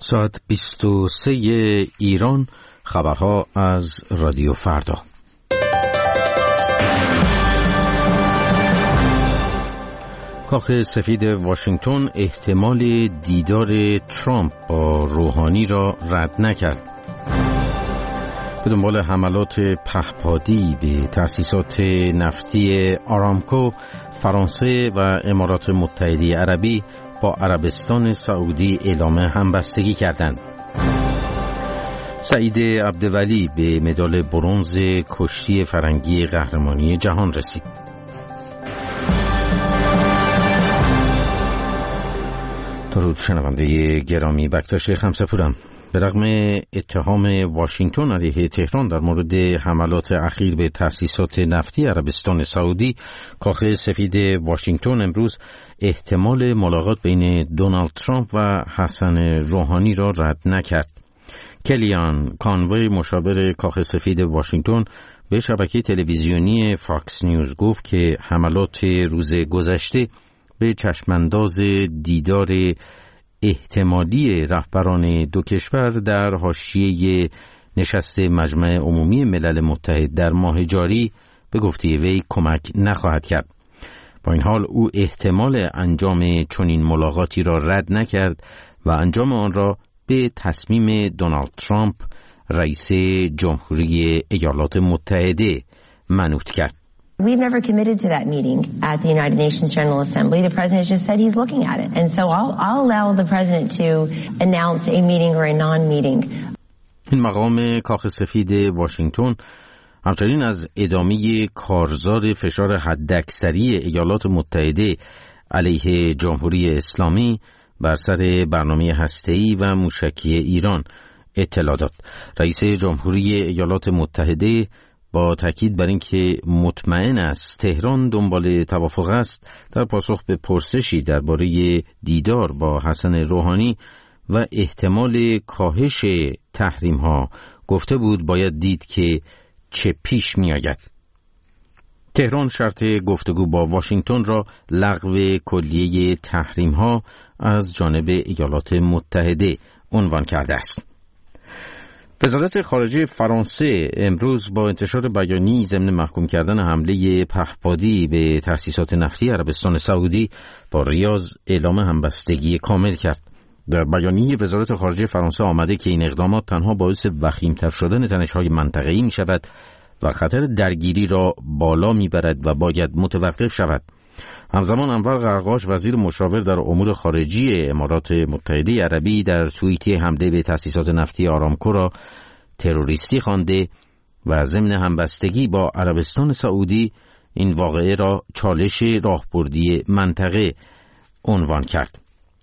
ساعت 23 ایران. خبرها از رادیو فردا. کاخ سفید واشنگتن احتمال دیدار ترامپ با روحانی را رد نکرد. به دنبال حملات پهپادی به تأسیسات نفتی آرامکو، فرانسه و امارات متحده عربی با عربستان سعودی اعلام همبستگی کردند. سعید عبدولی به مدال برنز کشتی فرنگی قهرمانی جهان رسید. درود شنونده گرامی، بکتاش خمسه‌پورم. به رغم اتهام واشنگتن علیه تهران در مورد حملات اخیر به تأسیسات نفتی عربستان سعودی، کاخ سفید واشنگتن امروز احتمال ملاقات بین دونالد ترامپ و حسن روحانی را رد نکرد. کلیان کانوی، مشاور کاخ سفید واشنگتن، به شبکه تلویزیونی فاکس نیوز گفت که حملات روز گذشته به چشمانداز دیدار احتمالی رهبران دو کشور در حاشیه نشست مجمع عمومی ملل متحد در ماه جاری به گفته وی کمک نخواهد کرد. با این حال او احتمال انجام چنین ملاقاتی را رد نکرد و انجام آن را به تصمیم دونالد ترامپ، رئیس جمهوری ایالات متحده، منوط کرد. We've never committed to that meeting at the United Nations General Assembly. The president just said he's looking at it. And so I'll allow the president to announce a meeting or a non-meeting. این مقام کاخ سفید واشنگتن همچنین از ادامه کارزار فشار حداکثری ایالات متحده علیه جمهوری اسلامی بر سر برنامه هسته‌ای و موشکی ایران اطلاع داد. رئیس جمهوری ایالات متحده با تاکید بر اینکه مطمئن است تهران دنبال توافق است، در پاسخ به پرسشی درباره دیدار با حسن روحانی و احتمال کاهش تحریم‌ها گفته بود باید دید که چه پیش می‌آید. تهران شرط گفتگو با واشنگتن را لغو کلیه تحریم‌ها از جانب ایالات متحده عنوان کرده است. وزارت خارجه فرانسه امروز با انتشار بیانیه‌ای ضمن محکوم کردن حمله پهپادی به تأسیسات نفتی عربستان سعودی با ریاض اعلام همبستگی کامل کرد. در بیانیه وزارت خارجه فرانسه آمده که این اقدامات تنها باعث وخیم‌تر شدن تنش‌های منطقه‌ای می‌شود و خطر درگیری را بالا می‌برد و باید متوقف شود. همزمان انور قرقاش، وزیر مشاور در امور خارجی امارات متحده عربی، در توییتی حمله به تأسیسات نفتی آرامکو را تروریستی خوانده و ضمن همبستگی با عربستان سعودی این واقعه را چالش راهبردی منطقه عنوان کرد.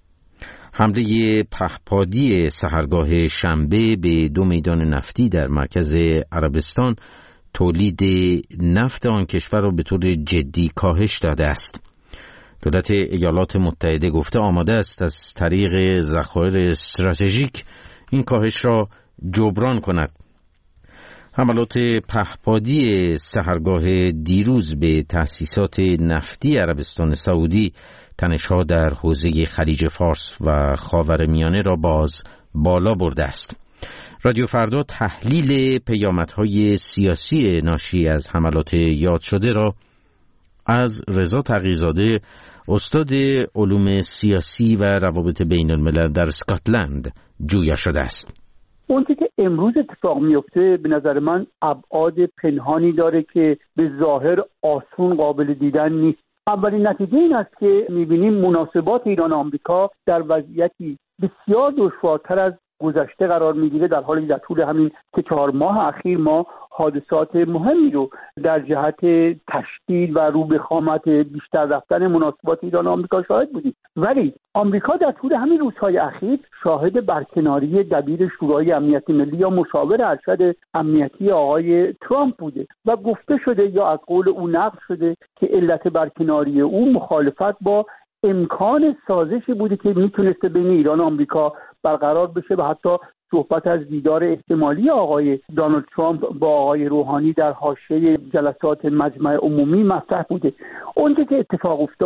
حمله پهپادی سحرگاه شنبه به 2 میدان نفتی در مرکز عربستان تولید نفت آن کشور را به طور جدی کاهش داده است. دولت ایالات متحده گفته آماده است از طریق ذخایر استراتژیک این کاهش را جبران کند. حملات پهپادی سحرگاه دیروز به تأسیسات نفتی عربستان سعودی تنش‌ها در حوزه خلیج فارس و خاورمیانه را باز بالا برده است. رادیو فردا تحلیل پیامدهای سیاسی ناشی از حملات یاد شده را از رضا تقی‌زاده، استاد علوم سیاسی و روابط بین الملل در اسکاتلند جویا شده است. اون که امروز اتفاق میفته به نظر من ابعاد پنهانی داره که به ظاهر آسون قابل دیدن نیست. اولین نتیجه این است که میبینیم مناسبات ایران و آمریکا در وضعیتی بسیار دشوارتر از گذشته قرار میگیره، در حالی در طول همین 4 ماه اخیر ما حادثات مهمی رو در جهت تشدید و رو به خامت بیشتر رفتن مناسبات ایران و آمریکا شاهد بودیم. ولی آمریکا در طول همین روزهای اخیر شاهد برکناری دبیر شورای امنیت ملی یا مشاور ارشد امنیتی آقای ترامپ بوده و گفته شده یا از قول او نقل شده که علت برکناری او مخالفت با امکان سازشی بوده که میتونسته بین ایران و آمریکا برقرار بشه و حتی صحبت از دیدار احتمالی آقای دونالد ترامپ با آقای روحانی در حاشیه جلسات مجمع عمومی مطرح بوده. اونجا که اتفاق افتاد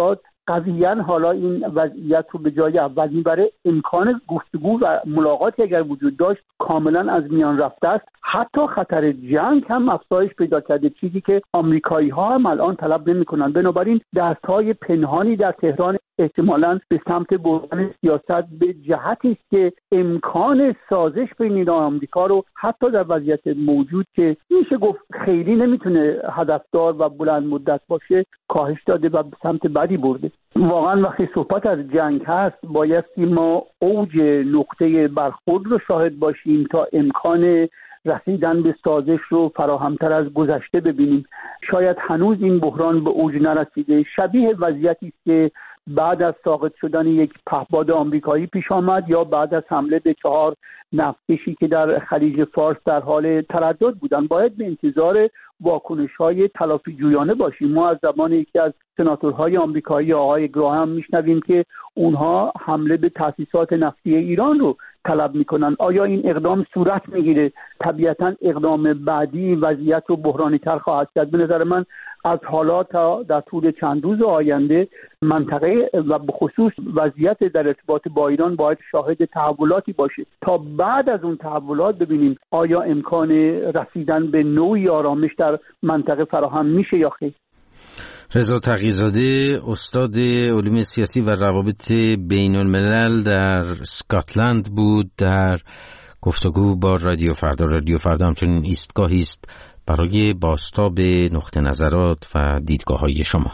قضیه حالا این وضعیت رو به جای اول میبره. امکان گفتگو و ملاقاتی اگر وجود داشت کاملا از میان رفته است. حتی خطر جنگ هم افزایش پیدا کرده، چیزی که آمریکایی‌ها هم الان طلب نمی‌کنند. بنابراین دست‌های پنهانی در تهران احتمالاً به سمت بردن سیاست به جهتی است که امکان سازش بین ایران و آمریکا رو حتی در وضعیت موجود که میشه گفت خیلی نمیتونه هدفدار و بلند مدت باشه کاهش داده و به سمت بدی برده. واقعا وقتی صحبت از جنگ هست بایستی ما اوج نقطه برخورد رو شاهد باشیم تا امکان رسیدن به سازش رو فراهمتر از گذشته ببینیم. شاید هنوز این بحران به اوج نرسیده، شبیه وضعیتی است که بعد از ساقط شدن یک پهپاد آمریکایی پیش آمد یا بعد از حمله به 4 نفتکشی که در خلیج فارس در حال تردد بودند. باید به انتظار واکنش‌های تلافی جویانه باشیم. ما از زبان یکی از سناتورهای آمریکایی آقای گراهام میشنویم که اونها حمله به تأسیسات نفتی ایران رو طلب میکنن. آیا این اقدام صورت میگیره؟ طبیعتاً اقدام بعدی وضعیت رو بحرانی تر خواهد کرد. به نظر من از حالا تا در طول چند روز آینده منطقه و به خصوص وضعیت در ارتباط با ایران باید شاهد تحولاتی باشه تا بعد از اون تحولات ببینیم آیا امکان رسیدن به نوعی آرامش در منطقه فراهم میشه یا خیر. رضا تقی‌زاده، استاد علوم سیاسی و روابط بین الملل در اسکاتلند بود در گفتگو با رادیو فردا. رادیو فردا همچنین ایستگاهی است برای بازتاب نقطه نظرات و دیدگاه‌های شما.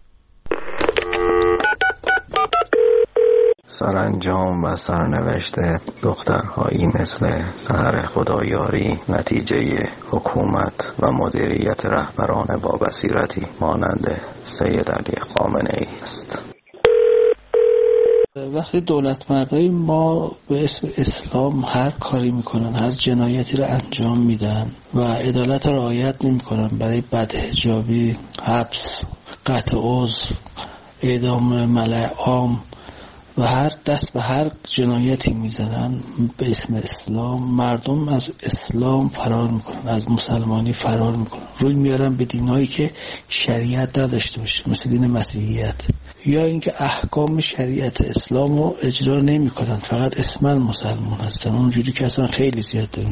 سرانجام و سرنوشت دخترهایی مثل سحر خدایاری نتیجه حکومت و مدیریت رهبران با بصیرتی مانند سید علی خامنه‌ای است. وقتی دولتمردای ما به اسم اسلام هر کاری میکنن، هر جنایتی رو انجام میدن و عدالت رعایت نمیکنن، برای بدحجابی، حبس، قطع عضو، اعدام ملأ عام و هر دست به هر جنایتی میزنن به اسم اسلام، مردم از اسلام فرار میکنن، از مسلمانی فرار میکنن، روی میارن به دینایی که شریعت نداشته باشه مثل دین مسیحیت، یا اینکه احکام شریعت اسلام رو اجرا نمیکنن، فقط اسماً مسلمان هستن، اونجوری که اصلا خیلی زیاد داریم.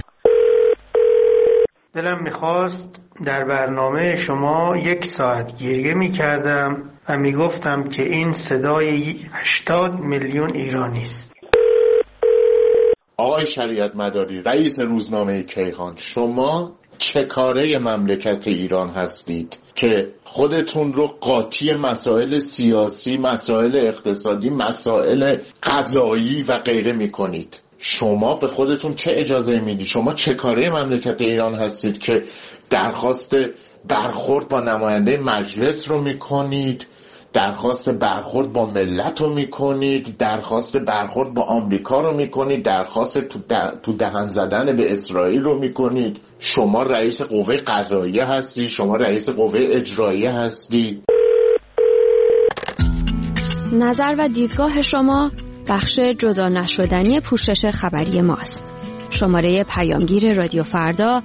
دلم میخواست در برنامه شما 1 ساعت گریه میکردم و میگفتم که این صدای 80 میلیون ایرانی است. آقای شریعت مداری، رئیس روزنامه کیهان، شما چه کاره مملکت ایران هستید که خودتون رو قاطی مسائل سیاسی، مسائل اقتصادی، مسائل قضایی و غیره میکنید؟ شما به خودتون چه اجازه میدید؟ شما چه کاره مملکت ایران هستید که درخواست برخورد با نماینده مجلس رو میکنید، درخواست برخورد با ملت رو میکنید، درخواست برخورد با آمریکا رو میکنید، درخواست تو دهن زدن به اسرائیل رو میکنید؟ شما رئیس قوه قضاییه هستی، شما رئیس قوه اجراییه هستی. نظر و دیدگاه شما بخش جدا نشدنی پوشش خبری ماست. شماره پیامگیر رادیو فردا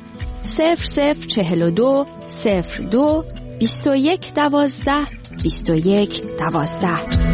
0042 02 21 12 21 12.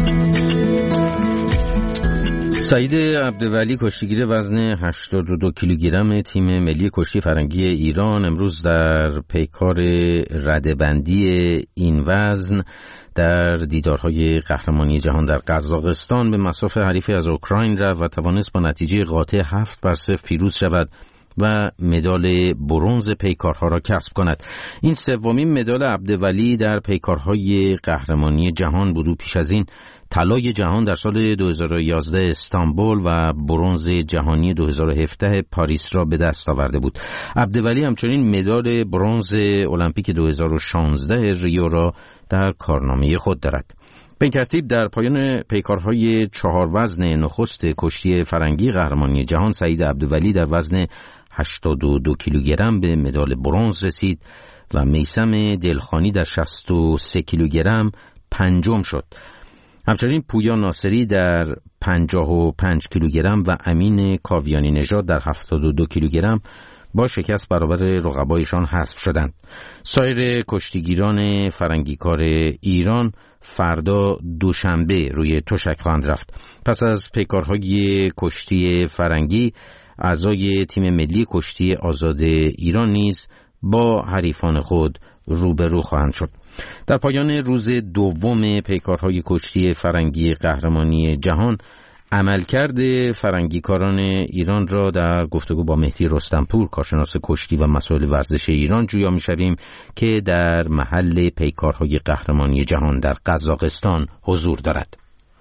سعید عبدولی، کشتیگیر وزن 82 کیلوگرم تیم ملی کشتی فرنگی ایران، امروز در پیکار ردبندی این وزن در دیدارهای قهرمانی جهان در قزاقستان به مصاف حریفی از اوکراین رفت و توانست با نتیجه قاطع 7-0 پیروز شود و مدال برنز پیکارها را کسب کند. این سومین مدال عبدولی در پیکارهای قهرمانی جهان بود. پیش از این طلای جهان در سال 2011 استانبول و برنز جهانی 2017 پاریس را به دست آورده بود. عبدولی همچنین مدال برنز المپیک 2016 ریو را در کارنامه خود دارد. به این ترتیب در پایان پیکارهای 4 وزن نخست کشتی فرنگی قهرمانی جهان، سعید عبدولی در وزن 82 کیلوگرم به مدال برنز رسید و میثم دلخانی در 63 کیلوگرم پنجم شد. همچنین پویا ناصری در 55 کیلوگرم و امین کاویانی نژاد در 72 کیلوگرم با شکست برابر رقبایشان حذف شدند. سایر کشتیگیران فرنگیکار ایران فردا دوشنبه روی تشک خواهند رفت. پس از پیکارهای کشتی فرنگی، اعضای تیم ملی کشتی آزاد ایران نیز با حریفان خود روبرو خواهند شد. در پایان روز دوم پیکارهای کشتی فرنگی قهرمانی جهان، عملکرد فرنگیکاران ایران را در گفتگو با مهدی رستمپور، کارشناس کشتی و مسائل ورزش ایران، جویا می‌شویم که در محل پیکارهای قهرمانی جهان در قزاقستان حضور دارد.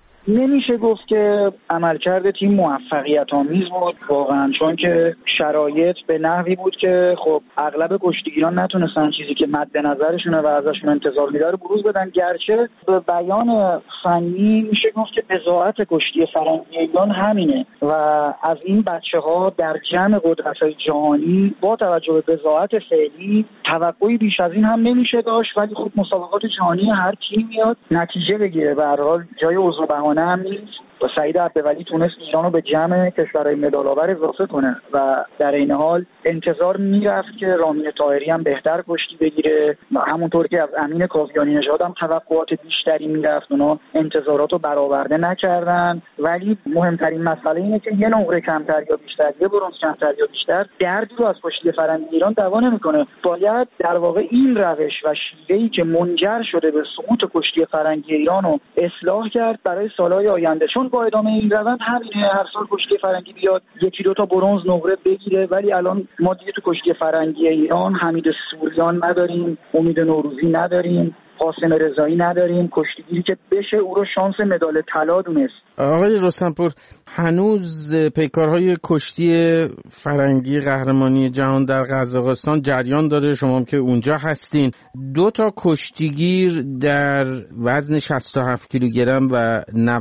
نمیشه گفت که عملکرد تیم موفقیت آمیز بود واقعا، چون که شرایط به نحوی بود که خب اغلب کشتیگیران نتونستن چیزی که مد نظرشونه و ازشون انتظار می‌داره رو بروز بدن، گرچه به بیان فنی میشه گفت که بضاعت کشتی فرنگی ایران همینه و از این بچه‌ها در جمع قدرت‌های جهانی با توجه به بضاعت فعلی توقعی بیش از این هم نمیشه داشت، ولی خب مسابقات جهانی هر تیم میاد نتیجه بگیره. به هر حال جای عذر بهانه هم نیست و سعید عبدولی تونست ایران رو به جمع کشورهای مدال‌آور اضافه کنه و در این حال انتظار میرفت که رامین طاهری هم بهتر کشتی بگیره، همونطور که از امین کاویانی نژاد هم توقعات بیشتری میرفت، اونا انتظارات رو برآورده نکردن. ولی مهمترین مسئله اینه که یه نقره کمتر یا بیشتر، یه برنز کمتر یا بیشتر، دردی رو از کشتی فرنگی ایران دوا نمی‌کنه. باید در واقع این روش و شیوهی که منجر شده به سقوط کشتی فرنگی ایران رو اصلاح کرد برای سال‌های آینده، چون با ادامه این روند همینه، هر سال کشتی فرنگی بیاد یکی دو تا برنز نقره بگیره، ولی الان ما دیگه تو کشتی فرنگی ایران حمید سوریان نداریم، امید نوروزی نداریم، قاسم رضایی نداریم، کشتیگیری که بشه او رو شانس مدال طلا دونست. آقای رستمپور، هنوز پیکارهای کشتی فرنگی قهرمانی جهان در قزاقستان جریان داره، شما هم که اونجا هستین. 2 تا کشتیگیر در وزن 67 کیلوگرم و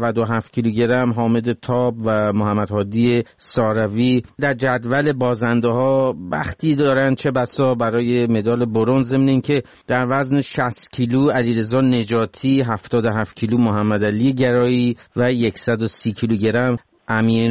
97 کیلوگرم، حامد تاب و محمد هادی ساروی، در جدول بازنده ها بختی دارن چه بسا برای مدال برنز، ضمن اینکه در وزن 60 کیلو علیرضا نجاتی، 77 کیلو محمد علی گرایی و 130 کیلوگرم امیر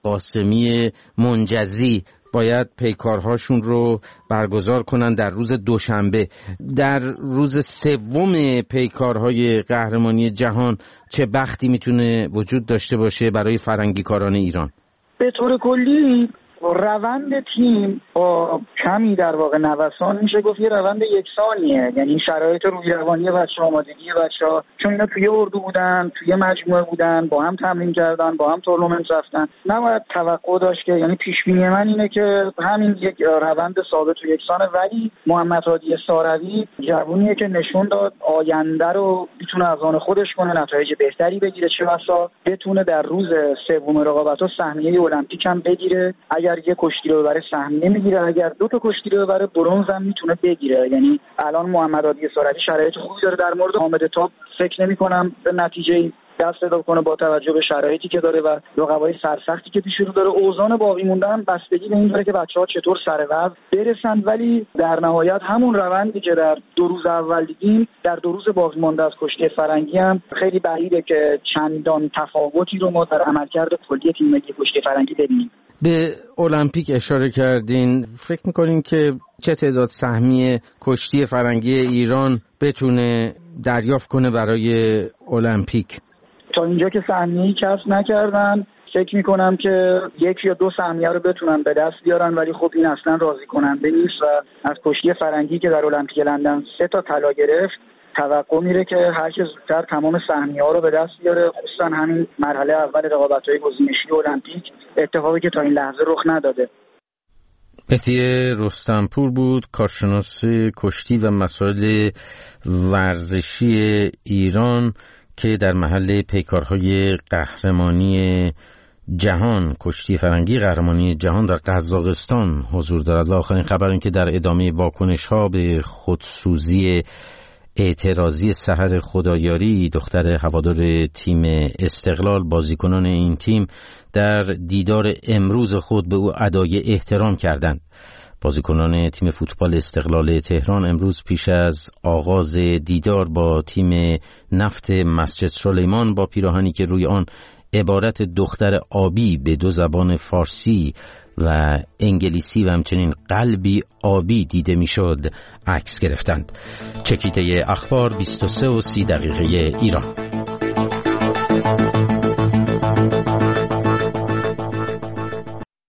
قاسمی منجزی باید پیکارهاشون رو برگزار کنن در روز دوشنبه. در روز سوم پیکارهای قهرمانی جهان چه بختی میتونه وجود داشته باشه برای فرنگیکاران ایران؟ به طور کلی روند تیم با کمی در واقع نوسان میشه گفت یه روند یکسانیه، یعنی شرایط روحی روانی بچه‌ها، آمادگی بچه‌ها، چون اینا توی اردو بودن، توی مجموعه بودن، با هم تمرین کردن، با هم تورنمنت رفتن، نباید توقع داشت که، یعنی پیش بینی من اینه که همین یک روند ثابت و یکسانه. ولی محمد هادی ساروی جوونیه که نشون داد آینده رو میتونه از آن خودش کنه، نتایج بهتری بگیره، چه بسا بتونه در روز سوم رقابت‌ها سهمیه المپیک هم بگیره. اگر یه کشتی رو ببره سهمیه میگیره، اگر 2 تا کشتی رو ببره برنز هم میتونه بگیره. یعنی الان محمد هادی ساروی شرایط خوبی داره. در مورد حامد تاب فکر نمی‌کنم به نتیجه دست پیدا کنه با توجه به شرایطی که داره و رقابای سرسختی که پیش رو داره. اوزان باقی موندن بستگی به این داره که بچه‌ها چطور سر وضع برسن، ولی در نهایت همون روندی که در 2 روز اول دیدیم در 2 روز باقی مونده از کشتی فرنگی هم خیلی بعیده که چندان تفاوتی رو ما در عملکرد کلی تیم ملی کشتی فرنگی ببینیم. به المپیک اشاره کردین، فکر می‌کنین که چه تعداد سهمیه کشتی فرنگی ایران بتونه دریافت کنه برای المپیک؟ تا اینجا که سهمیه‌ای کسب نکردن، فکر میکنم که 1 یا 2 سهمیه رو بتونن به دست بیارن، ولی خب این اصلا راضی کننده نیست و از کشتی فرنگی که در المپیک لندن 3 تا طلا گرفت توقع میره که هر چه زودتر تمام سهمیه‌ها رو به دست بیاره، خصوصا همین مرحله اول رقابت‌های گزینشی المپیک، اتفاقی که تا این لحظه رخ نداده. مهدی رستمپور بود، کارشناس کشتی و مسائل ورزشی ایران که در محل پیکارهای قهرمانی جهان، کشتی فرنگی قهرمانی جهان در قزاقستان حضور دارد. و آخرین خبر این که در ادامه واکنش‌ها به خودسوزی اعتراضی سحر خدایاری، دختر هوادار تیم استقلال، بازیکنان این تیم در دیدار امروز خود به او ادای احترام کردند. بازیکنان تیم فوتبال استقلال تهران امروز پیش از آغاز دیدار با تیم نفت مسجد سلیمان با پیراهنی که روی آن عبارت دختر آبی به 2 زبان فارسی و انگلیسی و همچنین قلبی آبی دیده میشد عکس گرفتند. چکیده اخبار 23:30 ایران.